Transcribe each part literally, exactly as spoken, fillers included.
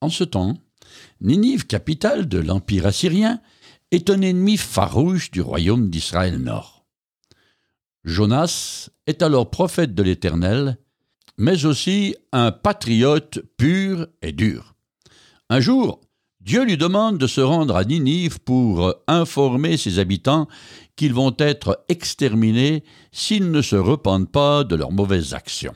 En ce temps, Ninive, capitale de l'Empire assyrien, est un ennemi farouche du royaume d'Israël Nord. Jonas est alors prophète de l'Éternel, mais aussi un patriote pur et dur. Un jour, Dieu lui demande de se rendre à Ninive pour informer ses habitants qu'ils vont être exterminés s'ils ne se repentent pas de leurs mauvaises actions.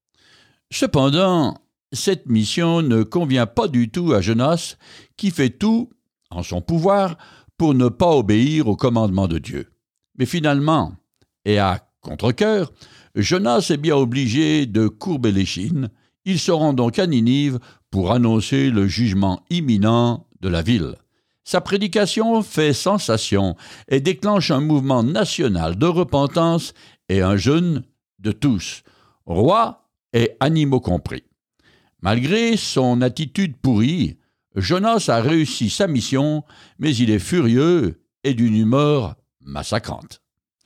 Cependant, cette mission ne convient pas du tout à Jonas, qui fait tout, en son pouvoir, pour ne pas obéir au commandement de Dieu. Mais finalement, et à contre-cœur, Jonas est bien obligé de courber l'échine. Il se rend donc à Ninive pour annoncer le jugement imminent de la ville. Sa prédication fait sensation et déclenche un mouvement national de repentance et un jeûne de tous, rois et animaux compris. Malgré son attitude pourrie, Jonas a réussi sa mission, mais il est furieux et d'une humeur massacrante.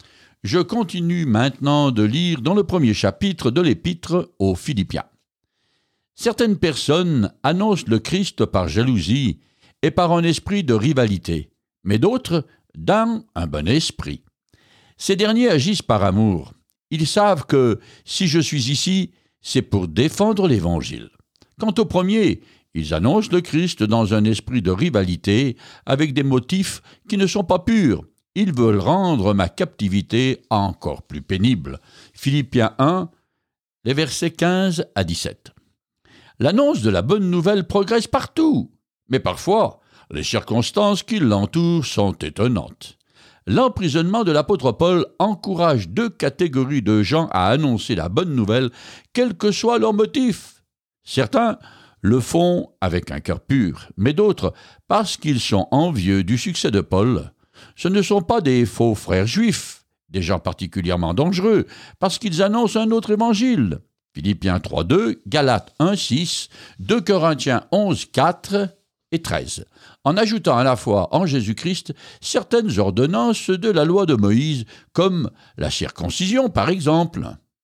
Je continue maintenant de lire dans le premier chapitre de l'Épître aux Philippiens. Certaines personnes annoncent le Christ par jalousie et par un esprit de rivalité, mais d'autres dans un bon esprit. Ces derniers agissent par amour. Ils savent que si je suis ici, c'est pour défendre l'Évangile. Quant aux premiers, ils annoncent le Christ dans un esprit de rivalité avec des motifs qui ne sont pas purs. Ils veulent rendre ma captivité encore plus pénible. Philippiens un, les versets quinze à dix-sept. L'annonce de la bonne nouvelle progresse partout, mais parfois, les circonstances qui l'entourent sont étonnantes. L'emprisonnement de l'apôtre Paul encourage deux catégories de gens à annoncer la bonne nouvelle, quel que soit leur motif. Certains le font avec un cœur pur, mais d'autres parce qu'ils sont envieux du succès de Paul. Ce ne sont pas des faux frères juifs, des gens particulièrement dangereux, parce qu'ils annoncent un autre évangile. Philippiens trois deux, Galates un six, deux Corinthiens onze quatre et treize, en ajoutant à la fois en Jésus-Christ certaines ordonnances de la loi de Moïse, comme la circoncision par exemple.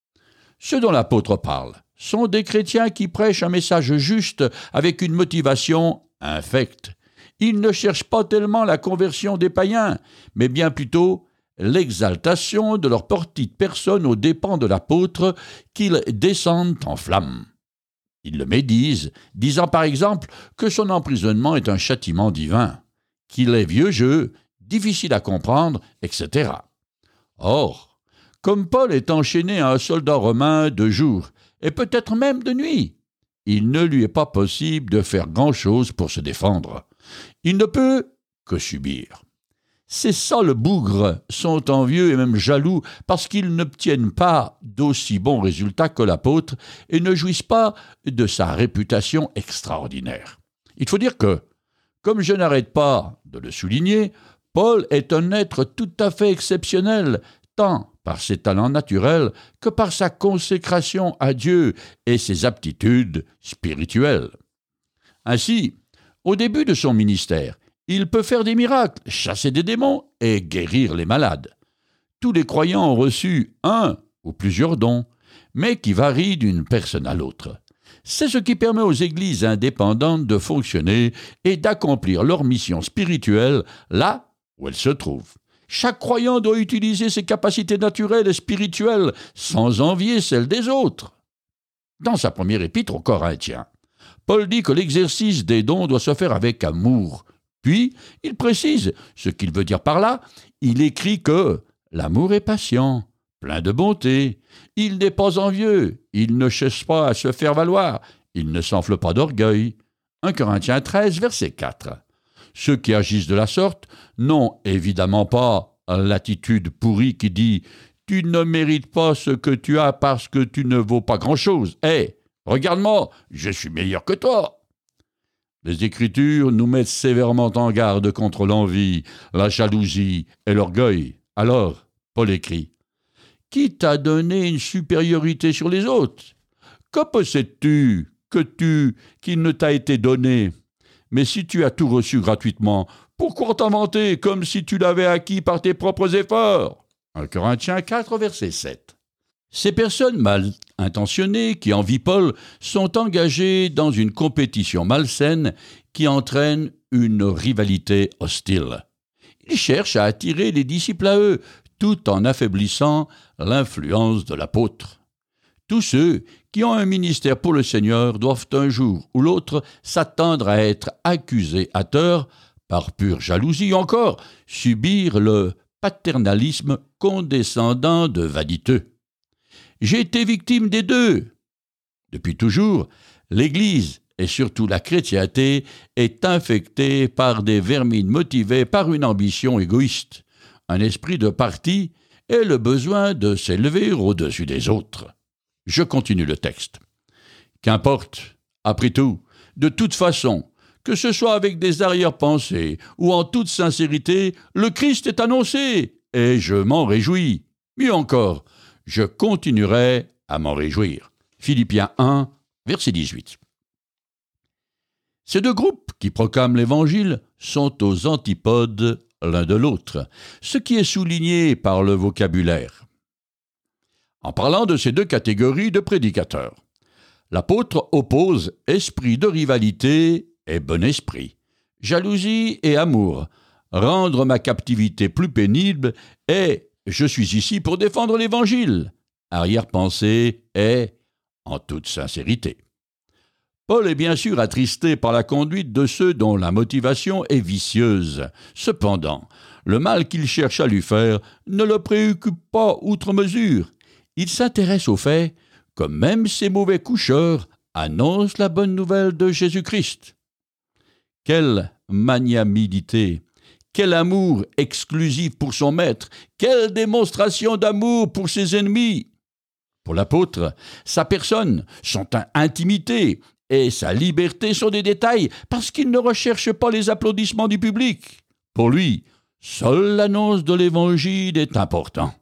Ceux dont l'apôtre parle sont des chrétiens qui prêchent un message juste avec une motivation infecte. Ils ne cherchent pas tellement la conversion des païens, mais bien plutôt l'exaltation de leur petite personne aux dépens de l'apôtre qu'ils descendent en flammes. Ils le médisent, disant par exemple que son emprisonnement est un châtiment divin, qu'il est vieux jeu, difficile à comprendre, et cetera. Or, comme Paul est enchaîné à un soldat romain de jour, et peut-être même de nuit, il ne lui est pas possible de faire grand-chose pour se défendre. Il ne peut que subir. Ces sales bougres sont envieux et même jaloux parce qu'ils n'obtiennent pas d'aussi bons résultats que l'apôtre et ne jouissent pas de sa réputation extraordinaire. Il faut dire que, comme je n'arrête pas de le souligner, Paul est un être tout à fait exceptionnel, tant par ses talents naturels que par sa consécration à Dieu et ses aptitudes spirituelles. Ainsi, au début de son ministère, il peut faire des miracles, chasser des démons et guérir les malades. Tous les croyants ont reçu un ou plusieurs dons, mais qui varient d'une personne à l'autre. C'est ce qui permet aux églises indépendantes de fonctionner et d'accomplir leur mission spirituelle là où elles se trouvent. Chaque croyant doit utiliser ses capacités naturelles et spirituelles sans envier celles des autres. Dans sa première épître aux Corinthiens, Paul dit que l'exercice des dons doit se faire avec amour. Puis, il précise ce qu'il veut dire par là. Il écrit que l'amour est patient, plein de bonté. Il n'est pas envieux, il ne cherche pas à se faire valoir, il ne s'enfle pas d'orgueil. un Corinthiens treize, verset quatre. Ceux qui agissent de la sorte n'ont évidemment pas l'attitude pourrie qui dit « Tu ne mérites pas ce que tu as parce que tu ne vaux pas grand-chose. Hé, hey, regarde-moi, je suis meilleur que toi !» Les Écritures nous mettent sévèrement en garde contre l'envie, la jalousie et l'orgueil. Alors, Paul écrit « Qui t'a donné une supériorité sur les autres? Que possèdes-tu que tu, qui ne t'a été donné? Mais si tu as tout reçu gratuitement, pourquoi t'en vanter comme si tu l'avais acquis par tes propres efforts ?» un Corinthiens quatre, verset sept. Ces personnes mal intentionnées qui envient Paul sont engagées dans une compétition malsaine qui entraîne une rivalité hostile. Ils cherchent à attirer les disciples à eux, tout en affaiblissant l'influence de l'apôtre. Tous ceux qui ont un ministère pour le Seigneur doivent un jour ou l'autre s'attendre à être accusés à tort par pure jalousie ou encore subir le paternalisme condescendant de vaniteux. J'ai été victime des deux. Depuis toujours, l'Église, et surtout la chrétienté, est infectée par des vermines motivées par une ambition égoïste, un esprit de parti et le besoin de s'élever au-dessus des autres. Je continue le texte. Qu'importe, après tout, de toute façon, que ce soit avec des arrière-pensées ou en toute sincérité, le Christ est annoncé, et je m'en réjouis. Mieux encore, je continuerai à m'en réjouir. Philippiens un, verset dix-huit. Ces deux groupes qui proclament l'Évangile sont aux antipodes l'un de l'autre, ce qui est souligné par le vocabulaire. En parlant de ces deux catégories de prédicateurs, l'apôtre oppose esprit de rivalité et bon esprit, jalousie et amour, rendre ma captivité plus pénible et je suis ici pour défendre l'Évangile. Arrière-pensée est en toute sincérité. Paul est bien sûr attristé par la conduite de ceux dont la motivation est vicieuse. Cependant, le mal qu'il cherche à lui faire ne le préoccupe pas outre mesure. Il s'intéresse au fait que même ces mauvais coucheurs annoncent la bonne nouvelle de Jésus-Christ. Quelle magnanimité! Quel amour exclusif pour son maître! Quelle démonstration d'amour pour ses ennemis! Pour l'apôtre, sa personne, son intimité et sa liberté sont des détails parce qu'il ne recherche pas les applaudissements du public. Pour lui, seule l'annonce de l'Évangile est importante.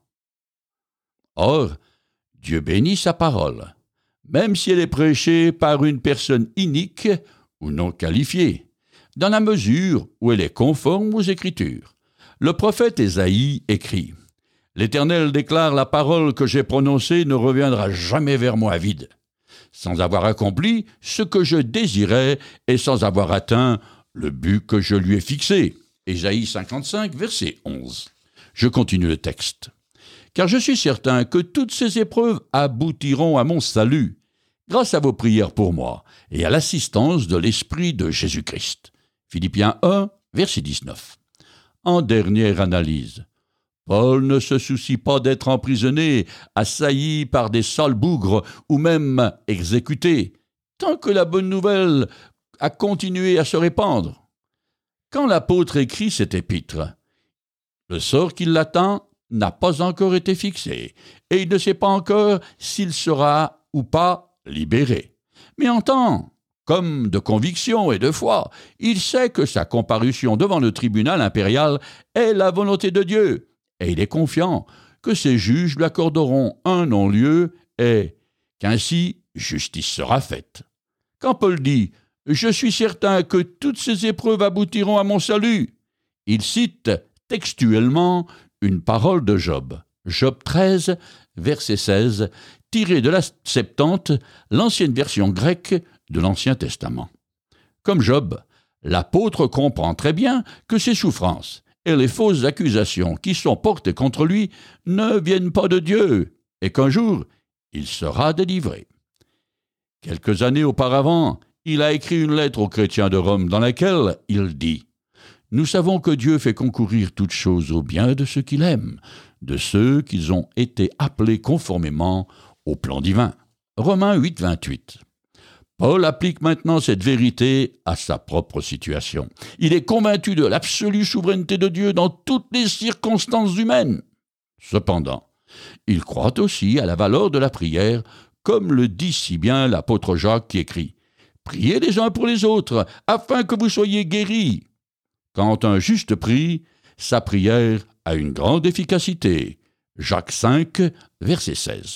Or, Dieu bénit sa parole, même si elle est prêchée par une personne inique ou non qualifiée, dans la mesure où elle est conforme aux Écritures. Le prophète Ésaïe écrit « L'Éternel déclare la parole que j'ai prononcée ne reviendra jamais vers moi vide, sans avoir accompli ce que je désirais et sans avoir atteint le but que je lui ai fixé. » Ésaïe cinquante-cinq, verset onze. Je continue le texte. « Car je suis certain que toutes ces épreuves aboutiront à mon salut, grâce à vos prières pour moi et à l'assistance de l'Esprit de Jésus-Christ. » Philippiens un, verset dix-neuf. En dernière analyse, Paul ne se soucie pas d'être emprisonné, assailli par des sales bougres ou même exécuté, tant que la bonne nouvelle a continué à se répandre. Quand l'apôtre écrit cet épître, le sort qui l'attend n'a pas encore été fixé, et il ne sait pas encore s'il sera ou pas libéré. Mais en tant comme de conviction et de foi, il sait que sa comparution devant le tribunal impérial est la volonté de Dieu, et il est confiant que ses juges lui accorderont un non-lieu et qu'ainsi justice sera faite. Quand Paul dit « Je suis certain que toutes ces épreuves aboutiront à mon salut », il cite textuellement une parole de Job, Job treize, verset seize, tiré de la Septante, l'ancienne version grecque de l'Ancien Testament. Comme Job, l'apôtre comprend très bien que ses souffrances et les fausses accusations qui sont portées contre lui ne viennent pas de Dieu et qu'un jour, il sera délivré. Quelques années auparavant, il a écrit une lettre aux chrétiens de Rome dans laquelle il dit « Nous savons que Dieu fait concourir toutes choses au bien de ceux qu'il aime, de ceux qui ont été appelés conformément au plan divin. » Romains huit, vingt-huit. Paul applique maintenant cette vérité à sa propre situation. Il est convaincu de l'absolue souveraineté de Dieu dans toutes les circonstances humaines. Cependant, il croit aussi à la valeur de la prière, comme le dit si bien l'apôtre Jacques qui écrit « Priez les uns pour les autres, afin que vous soyez guéris. » Quand un juste prie, sa prière a une grande efficacité. Jacques cinq, verset seize.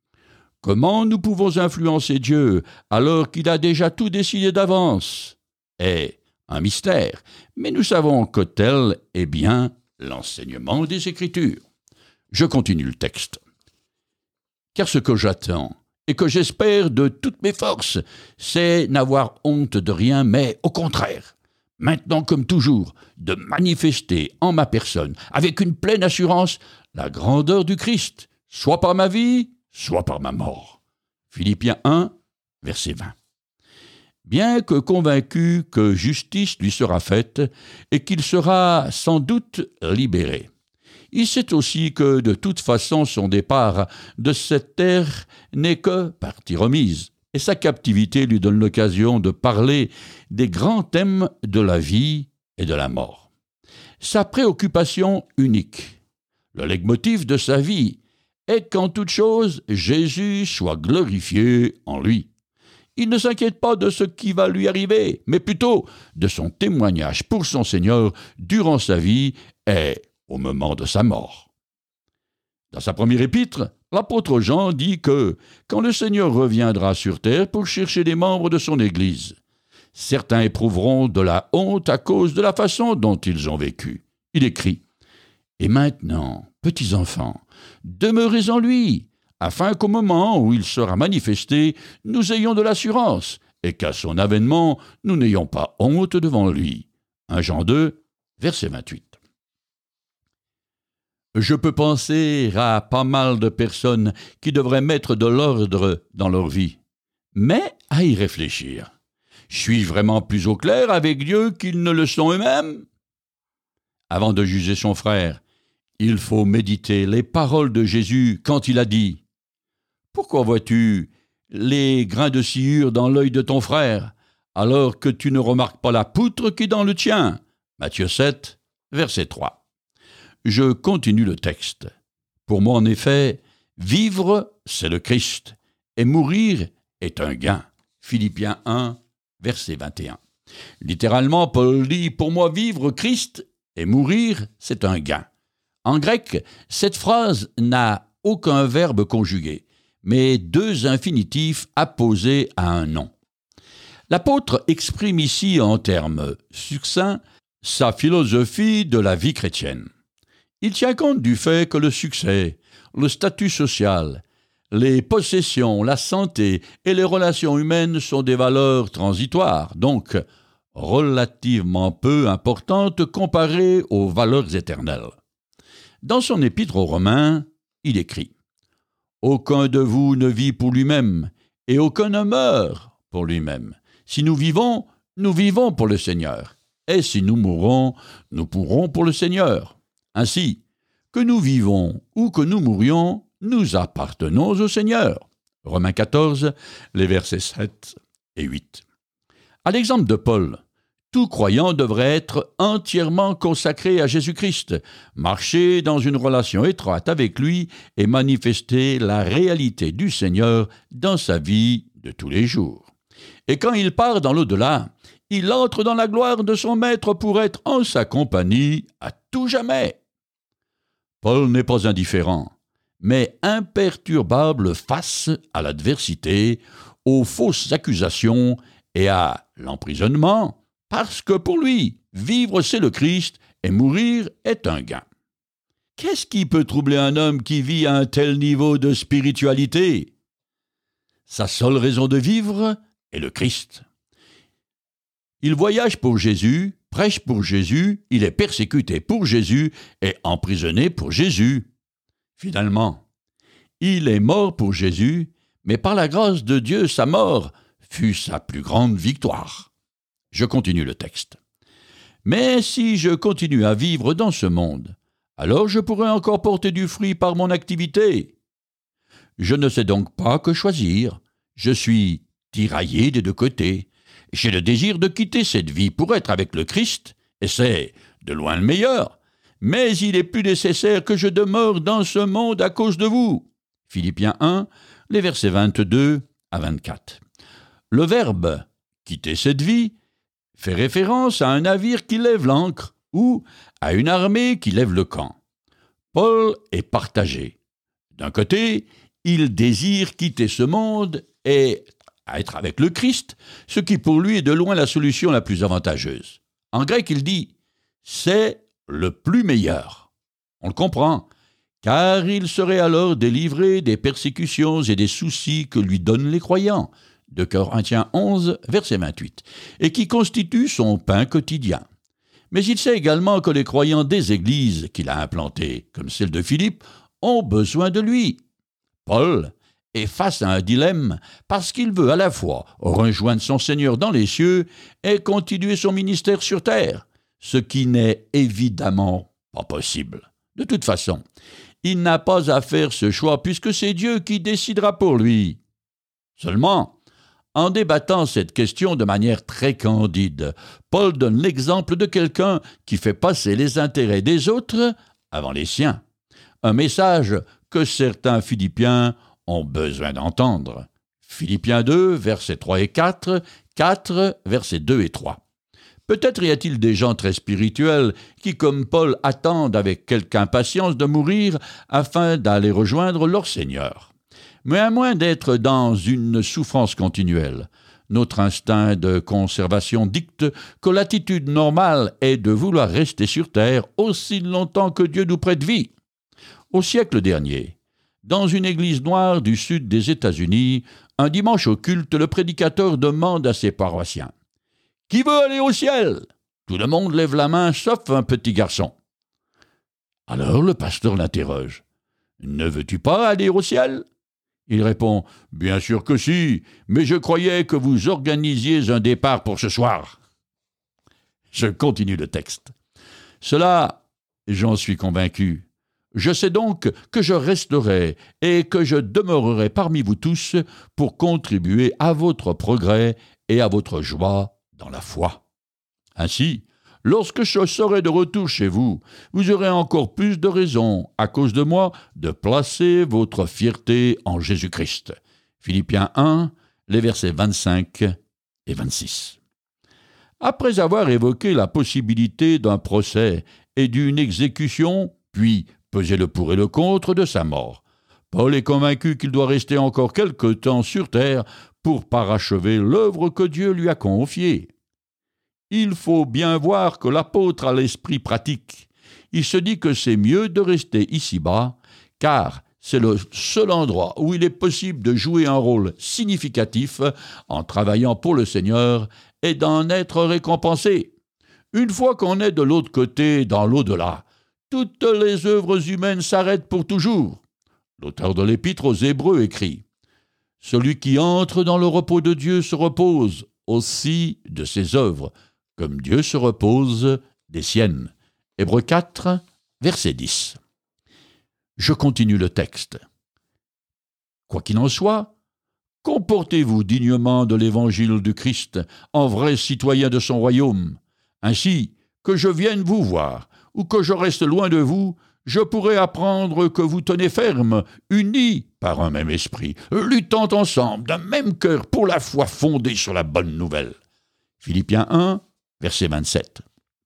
Comment nous pouvons influencer Dieu alors qu'il a déjà tout décidé d'avance? Est un mystère, mais nous savons que tel est bien l'enseignement des Écritures. Je continue le texte. Car ce que j'attends et que j'espère de toutes mes forces, c'est n'avoir honte de rien, mais au contraire, maintenant comme toujours, de manifester en ma personne, avec une pleine assurance, la grandeur du Christ, soit par ma vie, soit par ma mort. Philippiens un, verset vingt. Bien que convaincu que justice lui sera faite et qu'il sera sans doute libéré, il sait aussi que de toute façon son départ de cette terre n'est que partie remise, et sa captivité lui donne l'occasion de parler des grands thèmes de la vie et de la mort. Sa préoccupation unique, le leitmotiv de sa vie, est qu'en toute chose, Jésus soit glorifié en lui. Il ne s'inquiète pas de ce qui va lui arriver, mais plutôt de son témoignage pour son Seigneur durant sa vie et au moment de sa mort. Dans sa première épître, l'apôtre Jean dit que quand le Seigneur reviendra sur terre pour chercher les membres de son Église, certains éprouveront de la honte à cause de la façon dont ils ont vécu. Il écrit « Et maintenant, petits enfants, demeurez en lui, afin qu'au moment où il sera manifesté, nous ayons de l'assurance, et qu'à son avènement, nous n'ayons pas honte devant lui. » premier Jean deux, verset vingt-huit. Je peux penser à pas mal de personnes qui devraient mettre de l'ordre dans leur vie, mais à y réfléchir. Suis-je vraiment plus au clair avec Dieu qu'ils ne le sont eux-mêmes? Avant de juger son frère, il faut méditer les paroles de Jésus quand il a dit « Pourquoi vois-tu les grains de sciure dans l'œil de ton frère, alors que tu ne remarques pas la poutre qui est dans le tien ?» Matthieu sept, verset trois. Je continue le texte. Pour moi, en effet, vivre, c'est le Christ, et mourir est un gain. Philippiens un, verset vingt et un. Littéralement, Paul dit « Pour moi, vivre Christ et mourir, c'est un gain ». En grec, cette phrase n'a aucun verbe conjugué, mais deux infinitifs apposés à un nom. L'apôtre exprime ici en termes succincts sa philosophie de la vie chrétienne. Il tient compte du fait que le succès, le statut social, les possessions, la santé et les relations humaines sont des valeurs transitoires, donc relativement peu importantes comparées aux valeurs éternelles. Dans son épître aux Romains, il écrit « Aucun de vous ne vit pour lui-même, et aucun ne meurt pour lui-même. Si nous vivons, nous vivons pour le Seigneur, et si nous mourons, nous mourrons pour le Seigneur. Ainsi, que nous vivons ou que nous mourions, nous appartenons au Seigneur. » Romains quatorze, les versets sept et huit. À l'exemple de Paul, tout croyant devrait être entièrement consacré à Jésus-Christ, marcher dans une relation étroite avec lui et manifester la réalité du Seigneur dans sa vie de tous les jours. Et quand il part dans l'au-delà, il entre dans la gloire de son Maître pour être en sa compagnie à tout jamais. Paul n'est pas indifférent, mais imperturbable face à l'adversité, aux fausses accusations et à l'emprisonnement, parce que pour lui, vivre c'est le Christ et mourir est un gain. Qu'est-ce qui peut troubler un homme qui vit à un tel niveau de spiritualité? Sa seule raison de vivre est le Christ. Il voyage pour Jésus, prêche pour Jésus, il est persécuté pour Jésus et emprisonné pour Jésus. Finalement, il est mort pour Jésus, mais par la grâce de Dieu, sa mort fut sa plus grande victoire. Je continue le texte. Mais si je continue à vivre dans ce monde, alors je pourrai encore porter du fruit par mon activité. Je ne sais donc pas que choisir. Je suis tiraillé des deux côtés. J'ai le désir de quitter cette vie pour être avec le Christ, et c'est de loin le meilleur. Mais il est plus nécessaire que je demeure dans ce monde à cause de vous. Philippiens un, les versets vingt-deux à vingt-quatre. Le verbe « quitter cette vie » fait référence à un navire qui lève l'ancre ou à une armée qui lève le camp. Paul est partagé. D'un côté, il désire quitter ce monde et être avec le Christ, ce qui pour lui est de loin la solution la plus avantageuse. En grec, il dit « c'est le plus meilleur ». On le comprend, car il serait alors délivré des persécutions et des soucis que lui donnent les croyants, de Corinthiens onze, verset vingt-huit, et qui constituent son pain quotidien. Mais il sait également que les croyants des églises qu'il a implantées, comme celle de Philippe, ont besoin de lui. Paul est face à un dilemme parce qu'il veut à la fois rejoindre son Seigneur dans les cieux et continuer son ministère sur terre, ce qui n'est évidemment pas possible. De toute façon, il n'a pas à faire ce choix puisque c'est Dieu qui décidera pour lui. Seulement, en débattant cette question de manière très candide, Paul donne l'exemple de quelqu'un qui fait passer les intérêts des autres avant les siens. Un message que certains Philippiens ont besoin d'entendre. Philippiens deux, versets trois et quatre, quatre, versets deux et trois. Peut-être y a-t-il des gens très spirituels qui, comme Paul, attendent avec quelque impatience de mourir afin d'aller rejoindre leur Seigneur. Mais à moins d'être dans une souffrance continuelle, notre instinct de conservation dicte que l'attitude normale est de vouloir rester sur terre aussi longtemps que Dieu nous prête vie. Au siècle dernier, dans une église noire du sud des États-Unis, un dimanche au culte, le prédicateur demande à ses paroissiens « Qui veut aller au ciel ?» Tout le monde lève la main, sauf un petit garçon. Alors le pasteur l'interroge « Ne veux-tu pas aller au ciel ?» Il répond « Bien sûr que si, mais je croyais que vous organisiez un départ pour ce soir. » Je continue le texte. « Cela, j'en suis convaincu. Je sais donc que je resterai et que je demeurerai parmi vous tous pour contribuer à votre progrès et à votre joie dans la foi. Ainsi, lorsque je serai de retour chez vous, vous aurez encore plus de raisons, à cause de moi, de placer votre fierté en Jésus-Christ. » Philippiens un, les versets vingt-cinq et vingt-six. Après avoir évoqué la possibilité d'un procès et d'une exécution, puis peser le pour et le contre de sa mort, Paul est convaincu qu'il doit rester encore quelque temps sur terre pour parachever l'œuvre que Dieu lui a confiée. Il faut bien voir que l'apôtre a l'esprit pratique. Il se dit que c'est mieux de rester ici-bas, car c'est le seul endroit où il est possible de jouer un rôle significatif en travaillant pour le Seigneur et d'en être récompensé. Une fois qu'on est de l'autre côté, dans l'au-delà, toutes les œuvres humaines s'arrêtent pour toujours. L'auteur de l'Épître aux Hébreux écrit « Celui qui entre dans le repos de Dieu se repose aussi de ses œuvres, comme Dieu se repose des siennes. » Hébreux quatre, verset dix. Je continue le texte. Quoi qu'il en soit, comportez-vous dignement de l'évangile du Christ, en vrai citoyen de son royaume. Ainsi, que je vienne vous voir, ou que je reste loin de vous, je pourrai apprendre que vous tenez ferme, unis par un même esprit, luttant ensemble d'un même cœur pour la foi fondée sur la bonne nouvelle. Philippiens un, verset vingt-sept.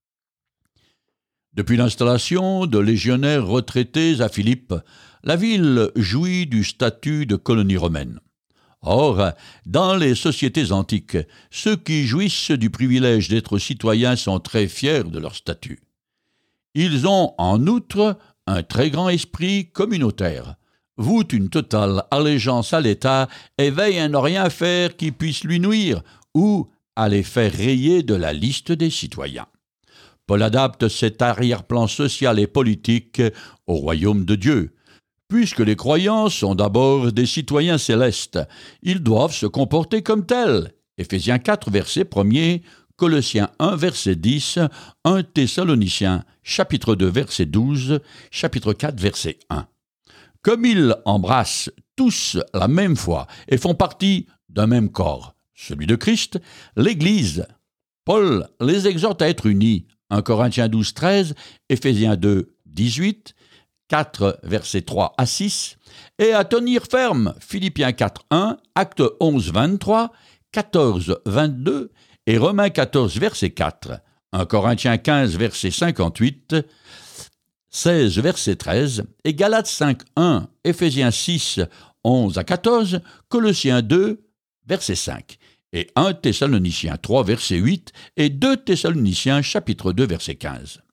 Depuis l'installation de légionnaires retraités à Philippe, la ville jouit du statut de colonie romaine. Or, dans les sociétés antiques, ceux qui jouissent du privilège d'être citoyens sont très fiers de leur statut. Ils ont, en outre, un très grand esprit communautaire, vouent une totale allégeance à l'État et veillent à ne rien faire qui puisse lui nuire ou à les faire rayer de la liste des citoyens. Paul adapte cet arrière-plan social et politique au royaume de Dieu. Puisque les croyants sont d'abord des citoyens célestes, ils doivent se comporter comme tels. Éphésiens quatre, verset premier, Colossiens un, verset dix, un Thessaloniciens, chapitre deux, verset douze, chapitre quatre, verset un. Comme ils embrassent tous la même foi et font partie d'un même corps, celui de Christ, l'Église, Paul les exhorte à être unis. un Corinthiens douze, treize, Éphésiens deux, dix-huit, quatre, versets trois à six, et à tenir ferme, Philippiens quatre, un, Actes onze, vingt-trois, quatorze, vingt-deux, et Romains quatorze, verset quatre, un Corinthiens quinze, verset cinquante-huit, seize, verset treize, et Galates cinq, un, Éphésiens six, onze à quatorze, Colossiens deux, verset cinq, et un Thessaloniciens trois, verset huit, et deux Thessaloniciens, chapitre deux, verset quinze.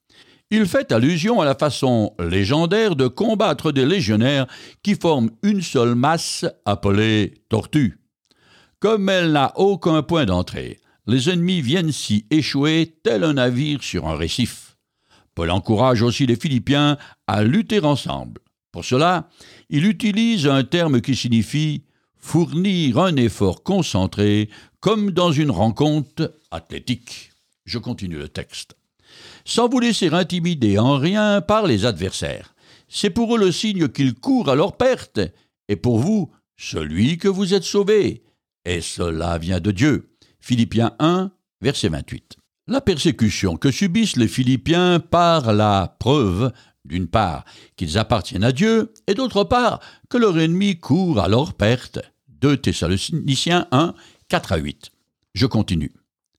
Il fait allusion à la façon légendaire de combattre des légionnaires qui forment une seule masse appelée tortue. Comme elle n'a aucun point d'entrée, les ennemis viennent s'y échouer tel un navire sur un récif. Paul encourage aussi les Philippiens à lutter ensemble. Pour cela, il utilise un terme qui signifie « fournir un effort concentré comme dans une rencontre athlétique ». Je continue le texte. Sans vous laisser intimider en rien par les adversaires. C'est pour eux le signe qu'ils courent à leur perte, et pour vous, celui que vous êtes sauvé. Et cela vient de Dieu. Philippiens un, verset vingt-huit. La persécution que subissent les Philippiens par la preuve, d'une part, qu'ils appartiennent à Dieu, et d'autre part, que leur ennemi court à leur perte. deux Thessaloniciens un, quatre à huit. Je continue.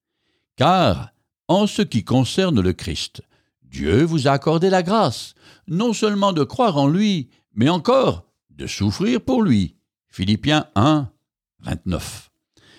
Car, en ce qui concerne le Christ, Dieu vous a accordé la grâce, non seulement de croire en lui, mais encore de souffrir pour lui. Philippiens un, vingt-neuf.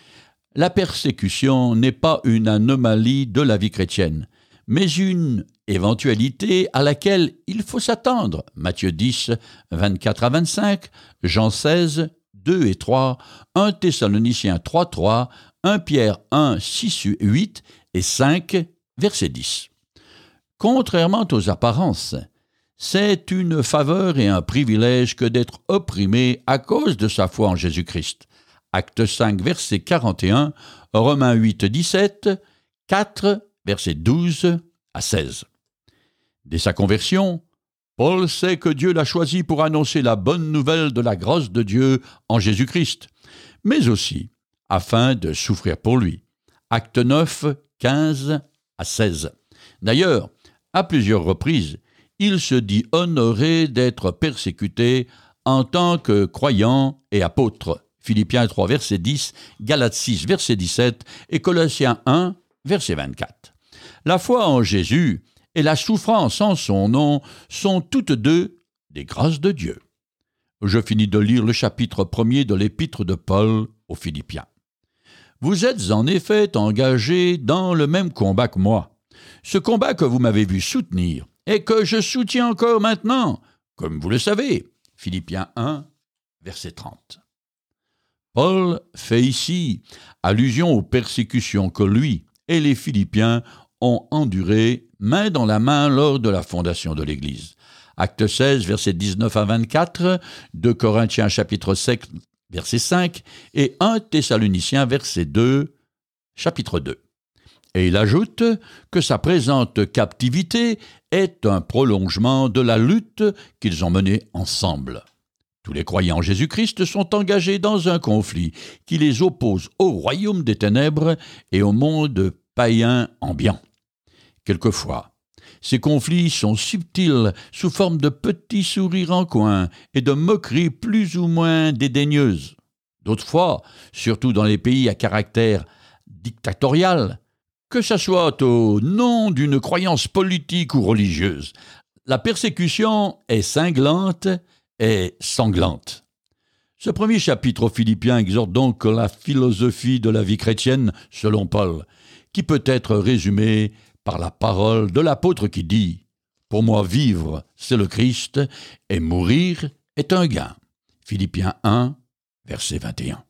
La persécution n'est pas une anomalie de la vie chrétienne, mais une éventualité à laquelle il faut s'attendre. Matthieu dix, vingt-quatre à vingt-cinq, Jean seize, deux et trois, un Thessaloniciens trois, trois, un Pierre un, six, huit et cinq, verset dix. Contrairement aux apparences, c'est une faveur et un privilège que d'être opprimé à cause de sa foi en Jésus-Christ. Acte cinq, verset quarante et un, Romains huit, dix-sept, quatre, verset douze à seize. Dès sa conversion, Paul sait que Dieu l'a choisi pour annoncer la bonne nouvelle de la grâce de Dieu en Jésus-Christ, mais aussi afin de souffrir pour lui. Acte neuf, quinze à seize. D'ailleurs, à plusieurs reprises, il se dit honoré d'être persécuté en tant que croyant et apôtre. Philippiens trois, verset dix, Galates six, verset dix-sept et Colossiens un, verset vingt-quatre. La foi en Jésus et la souffrance en son nom sont toutes deux des grâces de Dieu. Je finis de lire le chapitre premier de l'épître de Paul aux Philippiens. Vous êtes en effet engagés dans le même combat que moi. Ce combat que vous m'avez vu soutenir et que je soutiens encore maintenant, comme vous le savez. Philippiens un, verset trente. Paul fait ici allusion aux persécutions que lui et les Philippiens ont endurées main dans la main lors de la fondation de l'Église. Acte seize, versets dix-neuf à vingt-quatre, deux Corinthiens chapitre sept, verset cinq, et un Thessaloniciens, verset deux, chapitre deux. Et il ajoute que sa présente captivité est un prolongement de la lutte qu'ils ont menée ensemble. Tous les croyants en Jésus-Christ sont engagés dans un conflit qui les oppose au royaume des ténèbres et au monde païen ambiant. Quelquefois, ces conflits sont subtils sous forme de petits sourires en coin et de moqueries plus ou moins dédaigneuses. D'autres fois, surtout dans les pays à caractère dictatorial, que ce soit au nom d'une croyance politique ou religieuse, la persécution est cinglante et sanglante. Ce premier chapitre aux Philippiens exhorte donc la philosophie de la vie chrétienne selon Paul, qui peut être résumée par la parole de l'apôtre qui dit « Pour moi, vivre, c'est le Christ, et mourir est un gain ». Philippiens un, verset vingt et un.